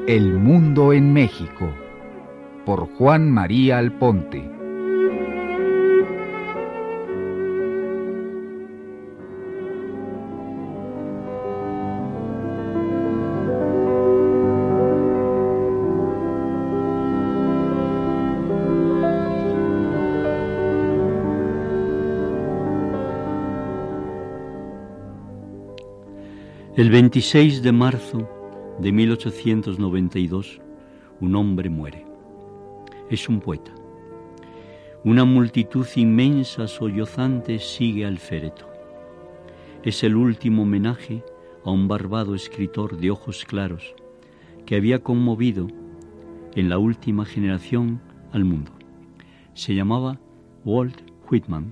El mundo en México, por Juan María Alponte. El 26 de marzo de 1892, un hombre muere. Es un poeta. Una multitud inmensa, sollozante, sigue al féretro. Es el último homenaje a un barbado escritor de ojos claros que había conmovido en la última generación al mundo. Se llamaba Walt Whitman.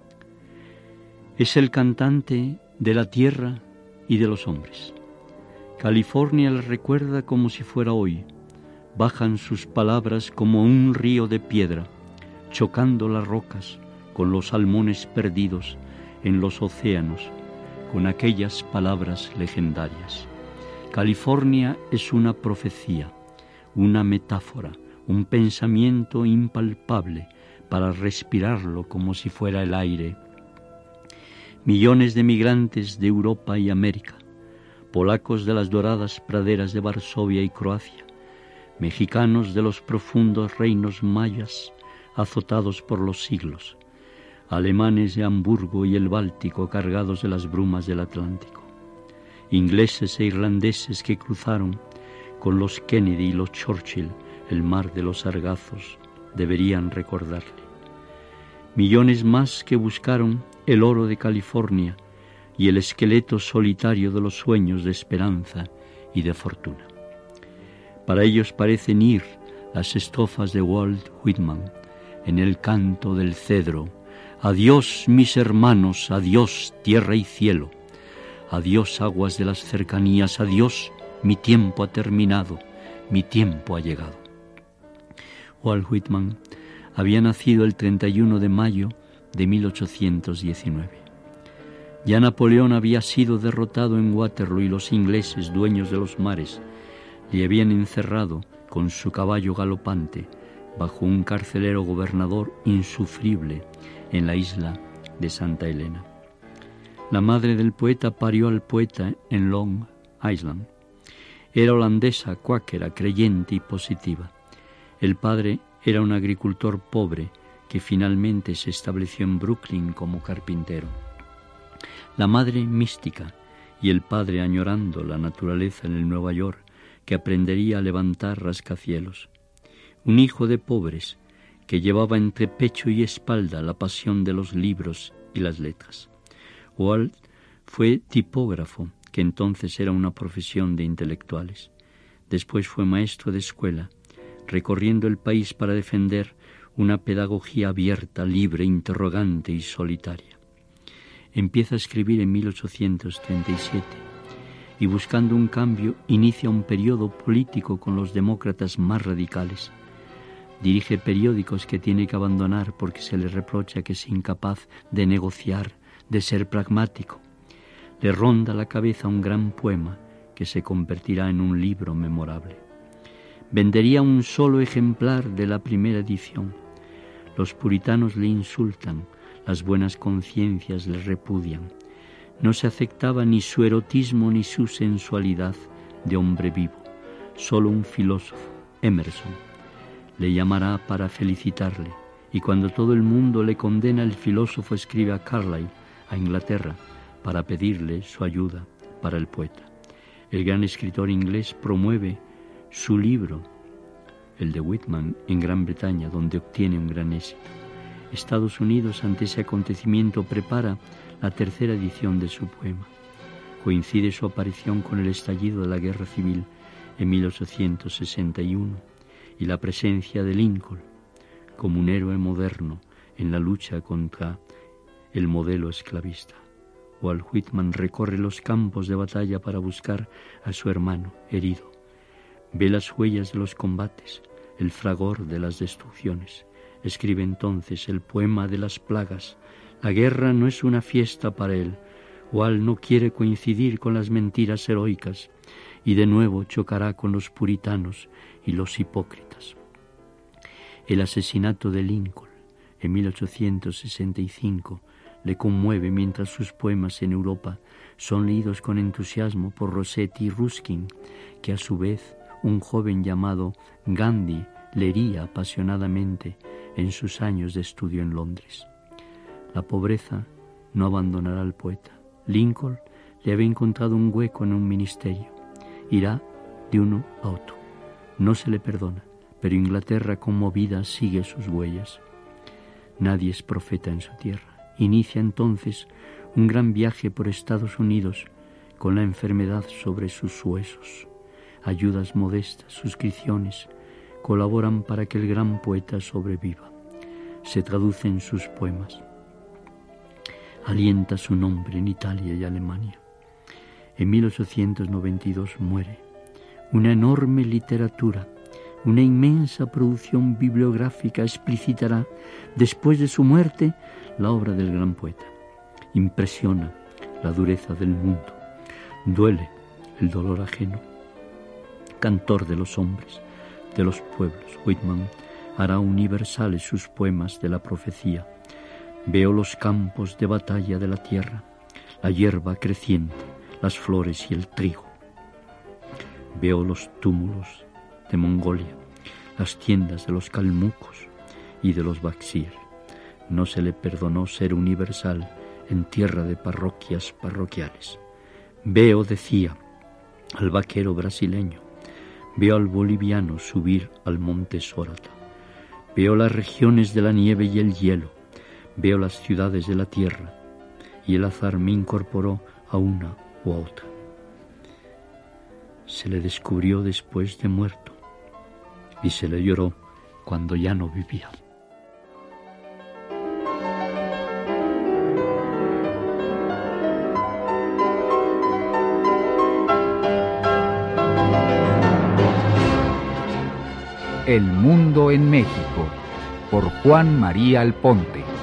Es el cantante de la tierra y de los hombres. California le recuerda como si fuera hoy. Bajan sus palabras como un río de piedra, chocando las rocas con los salmones perdidos en los océanos, con aquellas palabras legendarias. California es una profecía, una metáfora, un pensamiento impalpable para respirarlo como si fuera el aire. Millones de migrantes de Europa y América, polacos de las doradas praderas de Varsovia y Croacia, mexicanos de los profundos reinos mayas azotados por los siglos, alemanes de Hamburgo y el Báltico cargados de las brumas del Atlántico, ingleses e irlandeses que cruzaron con los Kennedy y los Churchill el mar de los sargazos, deberían recordarle. Millones más que buscaron el oro de California y el esqueleto solitario de los sueños de esperanza y de fortuna. Para ellos parecen ir las estrofas de Walt Whitman en el canto del cedro. Adiós mis hermanos, adiós tierra y cielo, adiós aguas de las cercanías, adiós mi tiempo ha terminado, mi tiempo ha llegado. Walt Whitman había nacido el 31 de mayo de 1819. Ya Napoleón había sido derrotado en Waterloo y los ingleses, dueños de los mares, le habían encerrado con su caballo galopante bajo un carcelero gobernador insufrible en la isla de Santa Elena. La madre del poeta parió al poeta en Long Island. Era holandesa, cuáquera, creyente y positiva. El padre era un agricultor pobre que finalmente se estableció en Brooklyn como carpintero. La madre mística y el padre añorando la naturaleza en el Nueva York que aprendería a levantar rascacielos. Un hijo de pobres que llevaba entre pecho y espalda la pasión de los libros y las letras. Walt fue tipógrafo, que entonces era una profesión de intelectuales. Después fue maestro de escuela, recorriendo el país para defender una pedagogía abierta, libre, interrogante y solitaria. Empieza a escribir en 1837 y buscando un cambio inicia un periodo político con los demócratas más radicales. Dirige periódicos que tiene que abandonar porque se le reprocha que es incapaz de negociar, de ser pragmático. Le ronda la cabeza un gran poema que se convertirá en un libro memorable. Vendería un solo ejemplar de la primera edición. Los puritanos le insultan, las buenas conciencias le repudian. No se aceptaba ni su erotismo ni su sensualidad de hombre vivo. Solo un filósofo, Emerson, le llamará para felicitarle. Y cuando todo el mundo le condena, el filósofo escribe a Carlyle, a Inglaterra, para pedirle su ayuda para el poeta. El gran escritor inglés promueve su libro, el de Whitman, en Gran Bretaña, donde obtiene un gran éxito. Estados Unidos, ante ese acontecimiento, prepara la tercera edición de su poema. Coincide su aparición con el estallido de la Guerra Civil en 1861 y la presencia de Lincoln como un héroe moderno en la lucha contra el modelo esclavista. Walt Whitman recorre los campos de batalla para buscar a su hermano herido. Ve las huellas de los combates, el fragor de las destrucciones. Escribe entonces el poema de las plagas. La guerra no es una fiesta para él. Walt no quiere coincidir con las mentiras heroicas y de nuevo chocará con los puritanos y los hipócritas. El asesinato de Lincoln en 1865 le conmueve mientras sus poemas en Europa son leídos con entusiasmo por Rossetti y Ruskin, que a su vez un joven llamado Gandhi leería apasionadamente en sus años de estudio en Londres. La pobreza no abandonará al poeta. Lincoln le había encontrado un hueco en un ministerio. Irá de uno a otro. No se le perdona, pero Inglaterra conmovida sigue sus huellas. Nadie es profeta en su tierra. Inicia entonces un gran viaje por Estados Unidos con la enfermedad sobre sus huesos. Ayudas modestas, suscripciones, colaboran para que el gran poeta sobreviva. Se traducen sus poemas. Alienta su nombre en Italia y Alemania. En 1892 muere. Una enorme literatura, una inmensa producción bibliográfica explicitará, después de su muerte, la obra del gran poeta. Impresiona la dureza del mundo. Duele el dolor ajeno. Cantor de los hombres, de los pueblos, Whitman hará universales sus poemas de la profecía. Veo los campos de batalla de la tierra, la hierba creciente, las flores y el trigo. Veo los túmulos de Mongolia, las tiendas de los calmucos y de los Baksir. No se le perdonó ser universal en tierra de parroquias parroquiales. Veo, decía, al vaquero brasileño. Veo al boliviano subir al monte Sórata. Veo las regiones de la nieve y el hielo. Veo las ciudades de la tierra. Y el azar me incorporó a una u a otra. Se le descubrió después de muerto y se le lloró cuando ya no vivía. El mundo en México, por Juan María Alponte.